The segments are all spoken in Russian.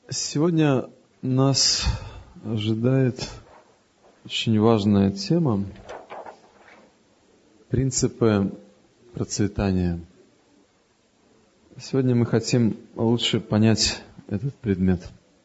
Сегодня нас ожидает очень важная тема – принципы процветания. Сегодня мы хотим лучше понять этот предмет.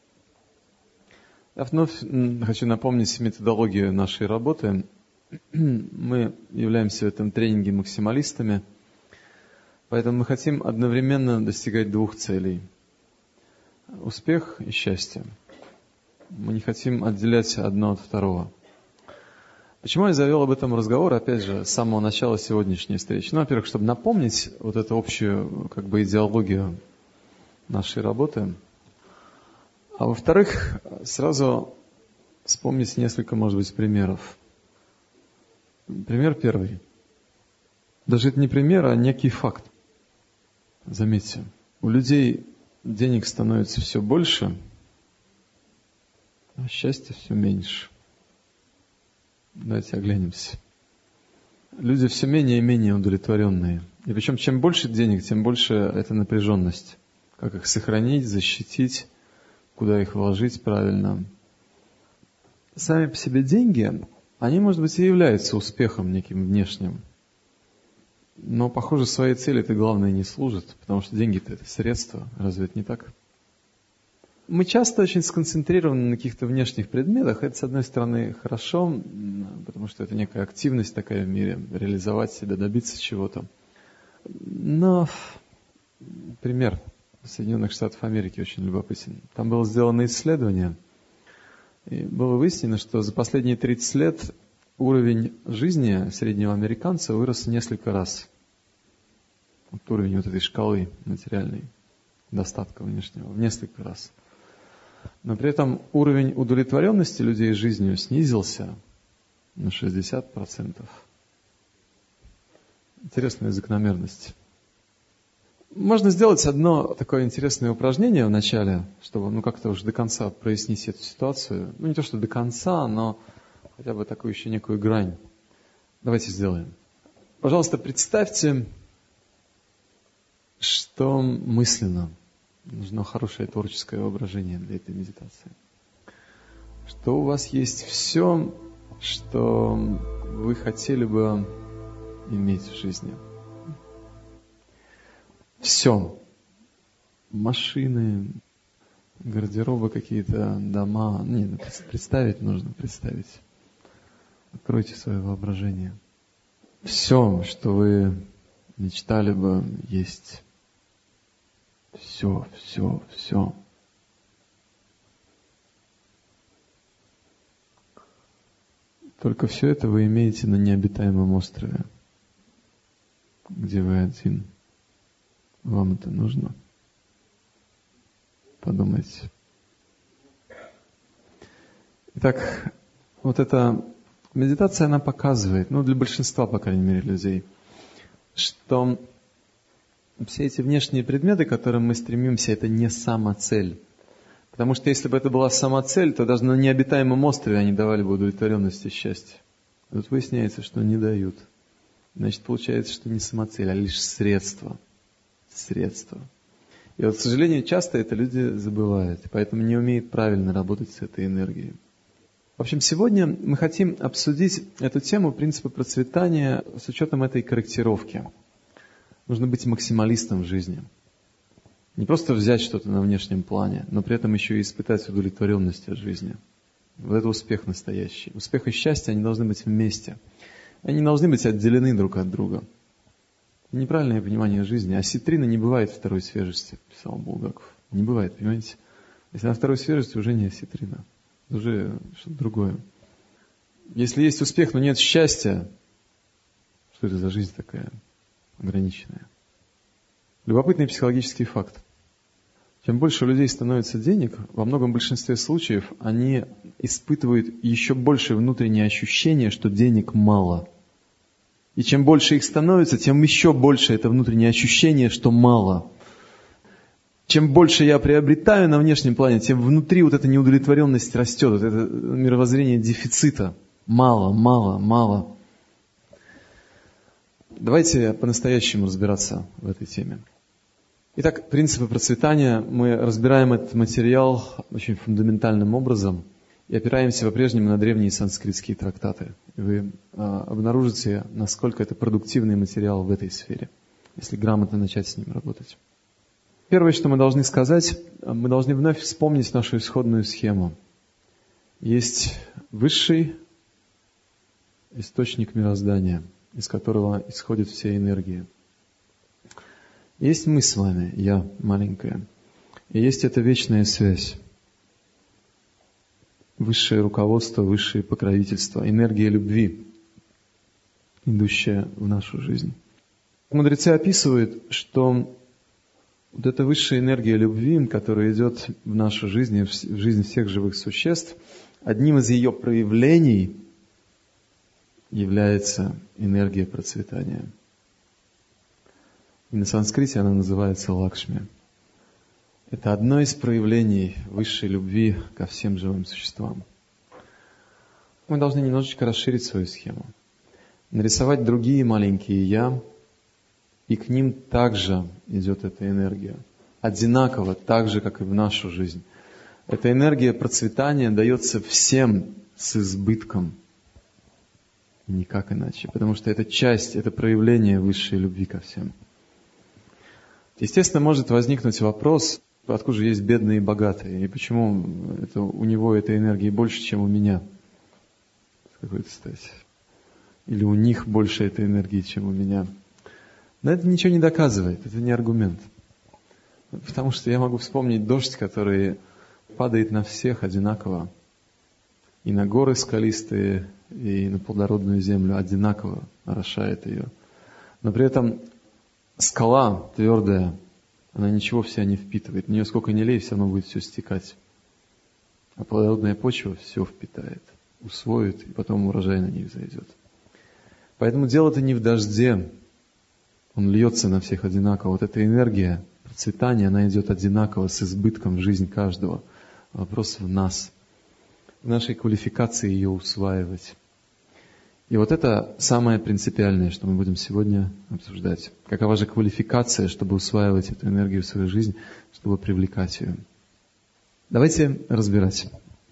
Я вновь хочу напомнить методологию нашей работы. Мы являемся в этом тренинге максималистами, поэтому мы хотим одновременно достигать двух целей – успех и счастье. Мы не хотим отделять одно от второго. Почему я завел об этом разговор, опять же, с самого начала сегодняшней встречи? Во-первых, чтобы напомнить вот эту общую идеологию нашей работы. А во-вторых, сразу вспомнить несколько, может быть, примеров. Пример первый. Даже это не пример, а некий факт. Заметьте, у людей денег становится все больше, а счастья все меньше. Давайте оглянемся. Люди все менее и менее удовлетворенные. И причем, чем больше денег, тем больше эта напряженность. Как их сохранить, защитить, куда их вложить правильно. Сами по себе деньги, они, может быть, и являются успехом неким внешним. Но, похоже, своей цели это главное не служит, потому что деньги-то это средство, разве это не так? Мы часто очень сконцентрированы на каких-то внешних предметах. Это, с одной стороны, хорошо, потому что это некая активность такая в мире, реализовать себя, добиться чего-то. Но пример Соединенных Штатов Америки очень любопытен. Там было сделано исследование, и было выяснено, что за последние 30 лет уровень жизни среднего американца вырос в несколько раз. Вот уровень вот этой шкалы материальной, достатка внешнего, в несколько раз. Но при этом уровень удовлетворенности людей жизнью снизился на 60%. Интересная закономерность. Можно сделать одно такое интересное упражнение в начале, чтобы как-то уже до конца прояснить эту ситуацию. Не то, что до конца, но хотя бы такую еще некую грань. Давайте сделаем. Пожалуйста, представьте, что мысленно. Нужно хорошее творческое воображение для этой медитации. Что у вас есть все, что вы хотели бы иметь в жизни. Все. Машины, гардеробы какие-то, дома. Представить нужно, представить. Откройте свое воображение. Все, что вы мечтали бы есть. Все. Только все это вы имеете на необитаемом острове, где вы один. Вам это нужно? Подумайте. Итак, вот эта медитация, она показывает, для большинства, по крайней мере, людей, что все эти внешние предметы, к которым мы стремимся, это не самоцель. Потому что если бы это была самоцель, то даже на необитаемом острове они давали бы удовлетворенность и счастье. Тут выясняется, что не дают. Значит, получается, что не самоцель, а лишь средство. Средство. И к сожалению, часто это люди забывают, поэтому не умеют правильно работать с этой энергией. В общем, сегодня мы хотим обсудить эту тему принципа процветания с учетом этой корректировки. Нужно быть максималистом в жизни. Не просто взять что-то на внешнем плане, но при этом еще и испытать удовлетворенность от жизни. Вот это успех настоящий. Успех и счастье, они должны быть вместе. Они не должны быть отделены друг от друга. Неправильное понимание жизни. Осетрина не бывает второй свежести, писал Булгаков. Не бывает, понимаете? Если на второй свежести, уже не осетрина. Уже что-то другое. Если есть успех, но нет счастья, что это за жизнь такая ограниченная? Любопытный психологический факт. Чем больше у людей становится денег, во многом большинстве случаев они испытывают еще большее внутреннее ощущение, что денег мало. И чем больше их становится, тем еще больше это внутреннее ощущение, что мало. Чем больше я приобретаю на внешнем плане, тем внутри вот эта неудовлетворенность растет, вот это мировоззрение дефицита. Мало. Давайте по-настоящему разбираться в этой теме. Итак, принципы процветания. Мы разбираем этот материал очень фундаментальным образом и опираемся по-прежнему на древние санскритские трактаты. И вы обнаружите, насколько это продуктивный материал в этой сфере, если грамотно начать с ним работать. Первое, что мы должны сказать, мы должны вновь вспомнить нашу исходную схему. Есть высший источник мироздания, из которого исходят все энергии. Есть мы с вами, я маленькая, и есть эта вечная связь. Высшее руководство, высшее покровительство, энергия любви, идущая в нашу жизнь. Мудрецы описывают, что вот эта высшая энергия любви, которая идет в нашу жизнь, в жизнь всех живых существ, одним из ее проявлений является энергия процветания. И на санскрите она называется Лакшми. Это одно из проявлений высшей любви ко всем живым существам. Мы должны немножечко расширить свою схему. Нарисовать другие маленькие «я», и к ним также идет эта энергия. Одинаково, так же, как и в нашу жизнь. Эта энергия процветания дается всем с избытком. Никак иначе. Потому что это часть, это проявление высшей любви ко всем. Естественно, может возникнуть вопрос, откуда же есть бедные и богатые, и почему у него этой энергии больше, чем у меня, с какой-то стати. Или у них больше этой энергии, чем у меня. Но это ничего не доказывает, это не аргумент. Потому что я могу вспомнить дождь, который падает на всех одинаково. И на горы скалистые, и на плодородную землю одинаково орошает ее. Но при этом скала твердая, она ничего в себя не впитывает. В нее сколько ни лей, все равно будет все стекать. А плодородная почва все впитает, усвоит, и потом урожай на них взойдет. Поэтому дело-то не в дожде. Он льется на всех одинаково. Вот эта энергия процветания, она идет одинаково, с избытком в жизнь каждого. Вопрос в нас, в нашей квалификации ее усваивать. И вот это самое принципиальное, что мы будем сегодня обсуждать. Какова же квалификация, чтобы усваивать эту энергию в свою жизнь, чтобы привлекать ее? Давайте разбирать.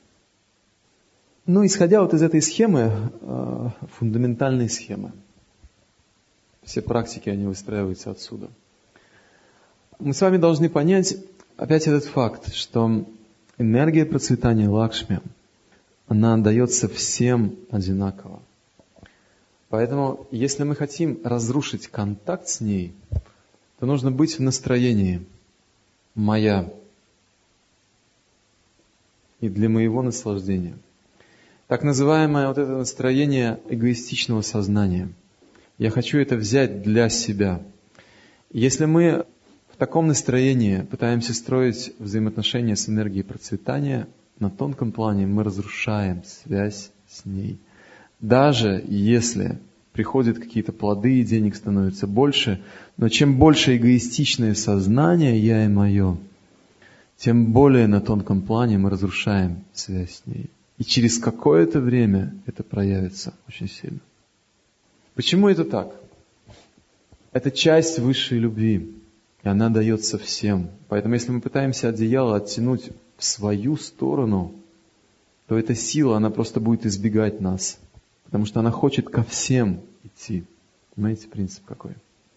Исходя вот из этой схемы, фундаментальной схемы, все практики, они выстраиваются отсюда. Мы с вами должны понять опять этот факт, что энергия процветания Лакшми, она дается всем одинаково. Поэтому, если мы хотим разрушить контакт с ней, то нужно быть в настроении «моя» и для моего наслаждения. Так называемое вот это настроение эгоистичного сознания. Я хочу это взять для себя. Если мы в таком настроении пытаемся строить взаимоотношения с энергией процветания, на тонком плане мы разрушаем связь с ней. Даже если приходят какие-то плоды и денег становится больше, но чем больше эгоистичное сознание «я» и «моё», тем более на тонком плане мы разрушаем связь с ней. И через какое-то время это проявится очень сильно. Почему это так? Это часть высшей любви, и она дается всем. Поэтому если мы пытаемся одеяло оттянуть в свою сторону, то эта сила, она просто будет избегать нас. Потому что она хочет ко всем идти. Понимаете, принцип какой?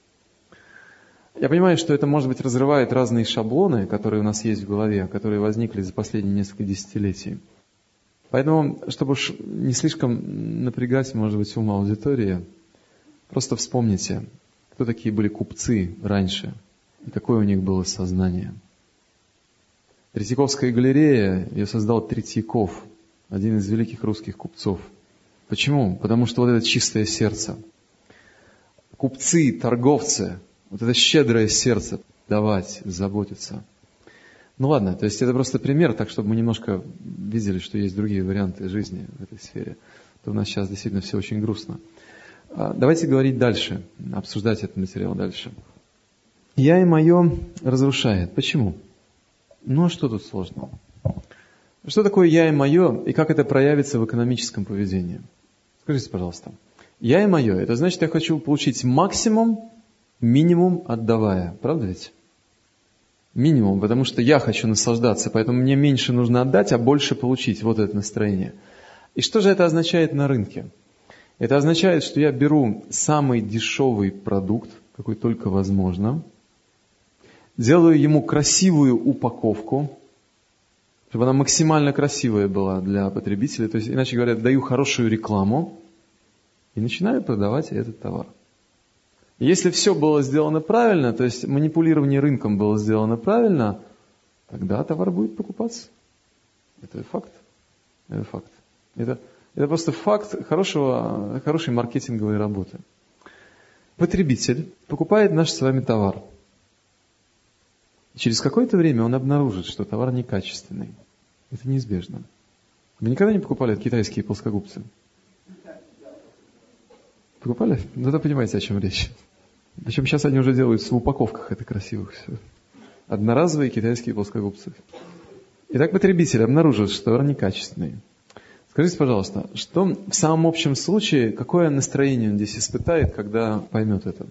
Я понимаю, что это, может быть, разрывает разные шаблоны, которые у нас есть в голове, которые возникли за последние несколько десятилетий. Поэтому, чтобы уж не слишком напрягать, может быть, ум аудитории, просто вспомните, кто такие были купцы раньше и какое у них было сознание. Третьяковская галерея, ее создал Третьяков, один из великих русских купцов. Почему? Потому что вот это чистое сердце. Купцы, торговцы, вот это щедрое сердце давать, заботиться. Ладно, то есть это просто пример, так чтобы мы немножко видели, что есть другие варианты жизни в этой сфере. То у нас сейчас действительно все очень грустно. Давайте говорить дальше, обсуждать этот материал дальше. «Я» и «моё» разрушает. Почему? А что тут сложного? Что такое «я» и «моё» и как это проявится в экономическом поведении? Скажите, пожалуйста. «Я» и «моё» — это значит, я хочу получить максимум, минимум отдавая. Правда ведь? Минимум, потому что я хочу наслаждаться, поэтому мне меньше нужно отдать, а больше получить. Вот это настроение. И что же это означает на рынке? Это означает, что я беру самый дешевый продукт, какой только возможно, делаю ему красивую упаковку, чтобы она максимально красивая была для потребителя, то есть, иначе говоря, даю хорошую рекламу и начинаю продавать этот товар. Если все было сделано правильно, то есть манипулирование рынком было сделано правильно, тогда товар будет покупаться. Это факт. Это факт. Это просто факт хорошей маркетинговой работы. Потребитель покупает наш с вами товар. Через какое-то время он обнаружит, что товар некачественный. Это неизбежно. Вы никогда не покупали китайские плоскогубцы? Покупали? Ну, тогда понимаете, о чем речь. Причем сейчас они уже делаются в упаковках, это красивых все. Одноразовые китайские плоскогубцы. Итак, потребитель обнаружит, что товар некачественный. Скажите, пожалуйста, что в самом общем случае, какое настроение он здесь испытает, когда поймет это?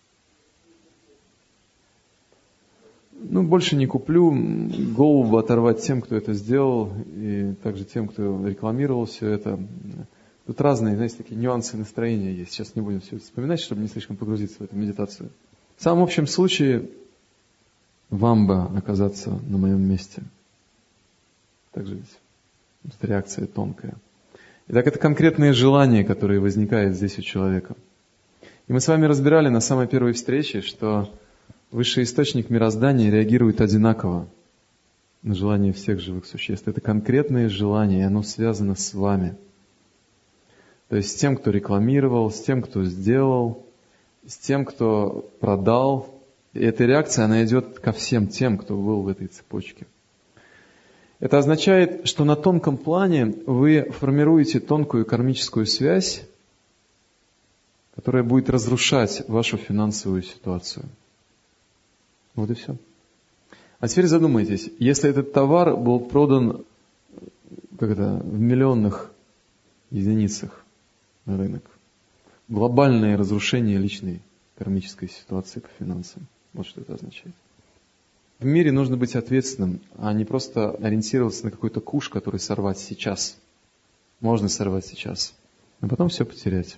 Больше не куплю, голову оторвать тем, кто это сделал, и также тем, кто рекламировал все это. Тут разные, знаете, такие нюансы настроения есть. Сейчас не будем все это вспоминать, чтобы не слишком погрузиться в эту медитацию. В самом общем случае, вам бы оказаться на моем месте. Так же ведь? Это реакция тонкая. Итак, это конкретные желания, которые возникают здесь у человека. И мы с вами разбирали на самой первой встрече, что высший источник мироздания реагирует одинаково на желания всех живых существ. Это конкретное желание, и оно связано с вами. То есть с тем, кто рекламировал, с тем, кто сделал, с тем, кто продал. И эта реакция, она идет ко всем тем, кто был в этой цепочке. Это означает, что на тонком плане вы формируете тонкую кармическую связь, которая будет разрушать вашу финансовую ситуацию. Вот и все. А теперь задумайтесь, если этот товар был продан в миллионных единицах на рынок, глобальное разрушение личной кармической ситуации по финансам. Вот что это означает. В мире нужно быть ответственным, а не просто ориентироваться на какой-то куш, который сорвать сейчас. Можно сорвать сейчас, а потом все потерять.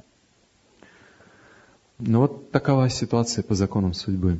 Но вот такова ситуация по законам судьбы.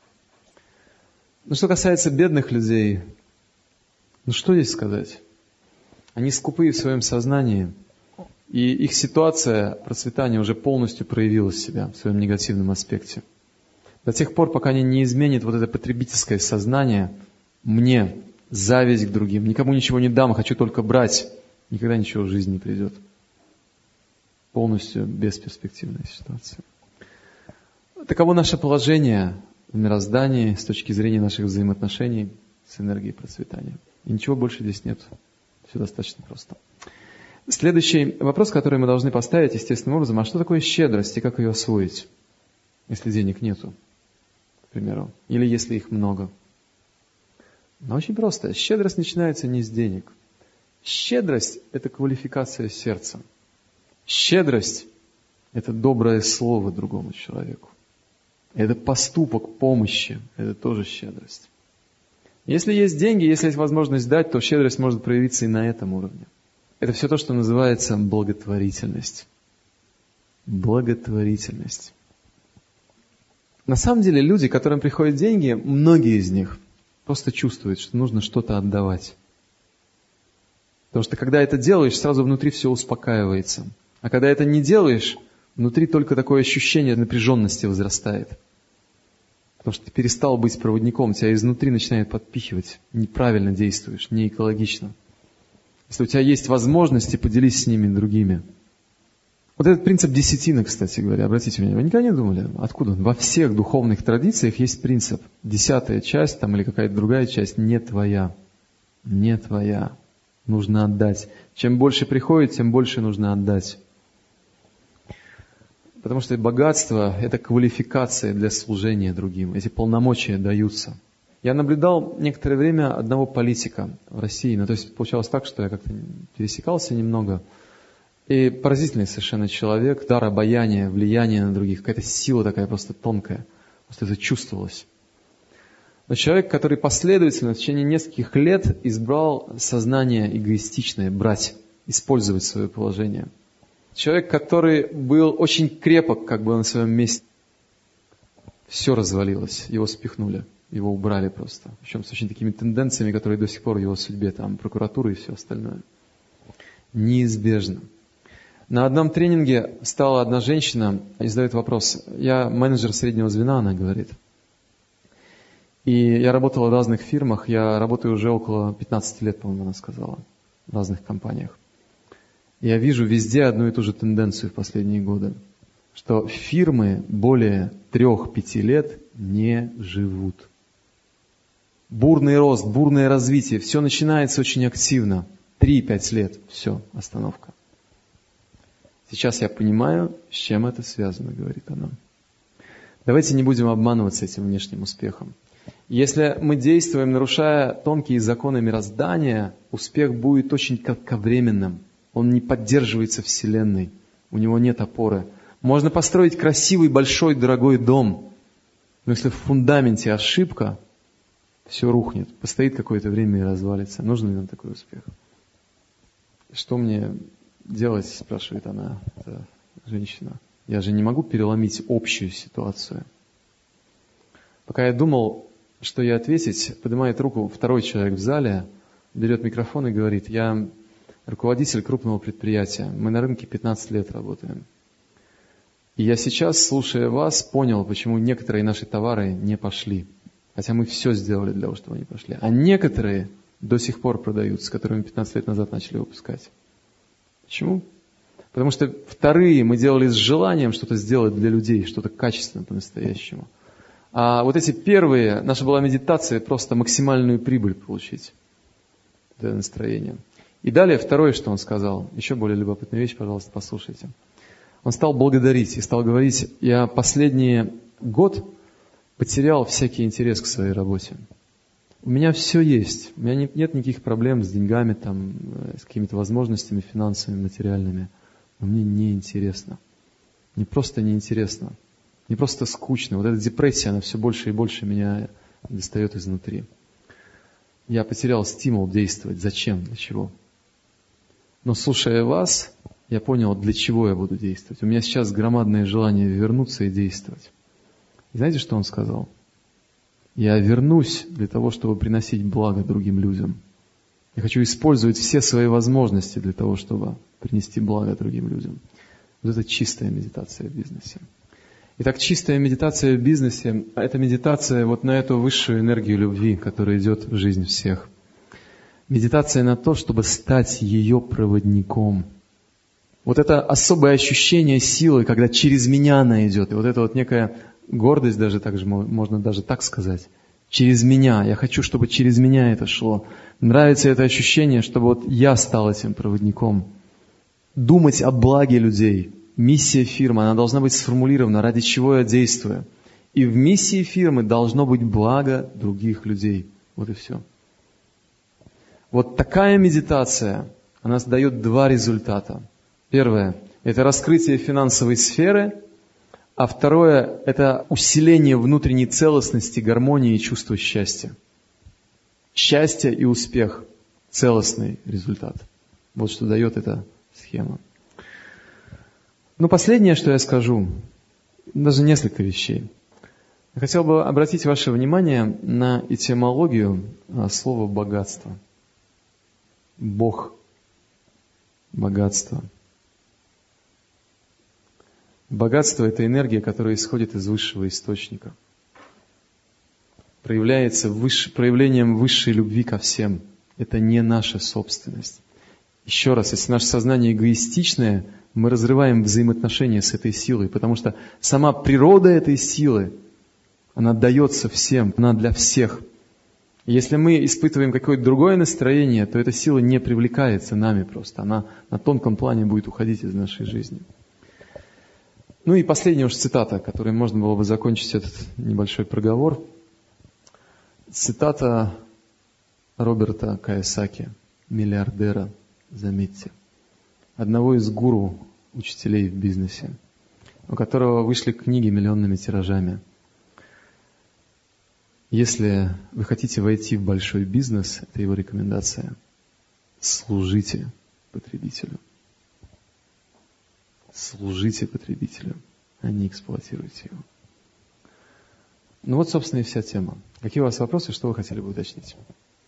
Что касается бедных людей, что здесь сказать? Они скупы в своем сознании, и их ситуация процветания уже полностью проявила себя в своем негативном аспекте. До тех пор, пока они не изменят вот это потребительское сознание, мне, зависть к другим, никому ничего не дам, хочу только брать, никогда ничего в жизни не придет. Полностью бесперспективная ситуация. Таково наше положение в мироздании с точки зрения наших взаимоотношений с энергией процветания. И ничего больше здесь нет. Все достаточно просто. Следующий вопрос, который мы должны поставить естественным образом, а что такое щедрость и как ее освоить, если денег нету, к примеру, или если их много? Но очень просто. Щедрость начинается не с денег. Щедрость – это квалификация сердца. Щедрость – это доброе слово другому человеку. Это поступок помощи, это тоже щедрость. Если есть деньги, если есть возможность дать, то щедрость может проявиться и на этом уровне. Это все то, что называется благотворительность. Благотворительность. На самом деле люди, которым приходят деньги, многие из них просто чувствуют, что нужно что-то отдавать. Потому что когда это делаешь, сразу внутри все успокаивается. А когда это не делаешь, внутри только такое ощущение напряженности возрастает. Потому что ты перестал быть проводником, тебя изнутри начинает подпихивать. Неправильно действуешь, не экологично. Если у тебя есть возможности, поделись с ними другими. Вот этот принцип десятины, кстати говоря, обратите внимание, вы никогда не думали, откуда он? Во всех духовных традициях есть принцип. 10-я часть или какая-то другая часть не твоя. Не твоя. Нужно отдать. Чем больше приходит, тем больше нужно отдать. Потому что богатство – это квалификация для служения другим. Эти полномочия даются. Я наблюдал некоторое время одного политика в России. То есть получалось так, что я как-то пересекался немного. И поразительный совершенно человек, дар обаяния, влияние на других, какая-то сила такая просто тонкая. Просто это чувствовалось. Но человек, который последовательно в течение нескольких лет избрал сознание эгоистичное, брать, использовать свое положение. Человек, который был очень крепок, как бы на своем месте. Все развалилось, его спихнули, его убрали просто. Причем с очень такими тенденциями, которые до сих пор в его судьбе, там, прокуратура и все остальное. Неизбежно. На одном тренинге стала одна женщина и задает вопрос. Я менеджер среднего звена, она говорит. И я работала в разных фирмах, я работаю уже около 15 лет, по-моему, она сказала, в разных компаниях. И я вижу везде одну и ту же тенденцию в последние годы, что фирмы более 3-5 лет не живут. Бурный рост, бурное развитие, все начинается очень активно. 3-5 лет, все, остановка. Сейчас я понимаю, с чем это связано, говорит она. Давайте не будем обманываться этим внешним успехом. Если мы действуем, нарушая тонкие законы мироздания, успех будет очень кратковременным. Он не поддерживается Вселенной, у него нет опоры. Можно построить красивый, большой, дорогой дом, но если в фундаменте ошибка, все рухнет, постоит какое-то время и развалится. Нужен ли нам такой успех? Что мне делать, спрашивает она, эта женщина. Я же не могу переломить общую ситуацию. Пока я думал, что ей ответить, поднимает руку второй человек в зале, берет микрофон и говорит: я руководитель крупного предприятия, мы на рынке 15 лет работаем. И я сейчас, слушая вас, понял, почему некоторые наши товары не пошли. Хотя мы все сделали для того, чтобы они пошли. А некоторые до сих пор продаются, которые мы 15 лет назад начали выпускать. Почему? Потому что вторые мы делали с желанием что-то сделать для людей, что-то качественное по-настоящему. А вот эти первые, наша была медитация, просто максимальную прибыль получить. Это настроение. И далее второе, что он сказал, еще более любопытная вещь, пожалуйста, послушайте. Он стал благодарить и стал говорить: я последний год потерял всякий интерес к своей работе. У меня все есть, у меня нет никаких проблем с деньгами, там, с какими-то возможностями финансовыми, материальными. Но мне неинтересно. Не просто неинтересно, не просто скучно. Вот эта депрессия, она все больше и больше меня достает изнутри. Я потерял стимул действовать. Зачем? Для чего? Но слушая вас, я понял, для чего я буду действовать. У меня сейчас громадное желание вернуться и действовать. И знаете, что он сказал? Я вернусь для того, чтобы приносить благо другим людям. Я хочу использовать все свои возможности для того, чтобы принести благо другим людям. Вот это чистая медитация в бизнесе. Итак, чистая медитация в бизнесе – это медитация вот на эту высшую энергию любви, которая идет в жизнь всех. Медитация на то, чтобы стать ее проводником. Вот это особое ощущение силы, когда через меня она идет. И вот это вот некая гордость, даже так же, можно даже так сказать. Через меня. Я хочу, чтобы через меня это шло. Нравится это ощущение, чтобы вот я стал этим проводником. Думать о благе людей. Миссия фирмы, она должна быть сформулирована, ради чего я действую. И в миссии фирмы должно быть благо других людей. Вот и все. Вот такая медитация, она дает два результата. Первое – это раскрытие финансовой сферы, а второе – это усиление внутренней целостности, гармонии и чувства счастья. Счастье и успех – целостный результат. Вот что дает эта схема. Ну, последнее, что я скажу, даже несколько вещей. Я хотел бы обратить ваше внимание на этимологию слова «богатство». Бог, богатство. Богатство – это энергия, которая исходит из высшего источника. Проявляется проявлением высшей любви ко всем. Это не наша собственность. Еще раз, если наше сознание эгоистичное, мы разрываем взаимоотношения с этой силой, потому что сама природа этой силы, она дается всем, она для всех. Если мы испытываем какое-то другое настроение, то эта сила не привлекается нами просто. Она на тонком плане будет уходить из нашей жизни. Ну и последняя уж цитата, которой можно было бы закончить этот небольшой проговор. Цитата Роберта Кийосаки, миллиардера, заметьте. Одного из гуру, учителей в бизнесе, у которого вышли книги миллионными тиражами. Если вы хотите войти в большой бизнес, это его рекомендация. Служите потребителю. Служите потребителю, а не эксплуатируйте его. Ну вот, собственно, и вся тема. Какие у вас вопросы, что вы хотели бы уточнить?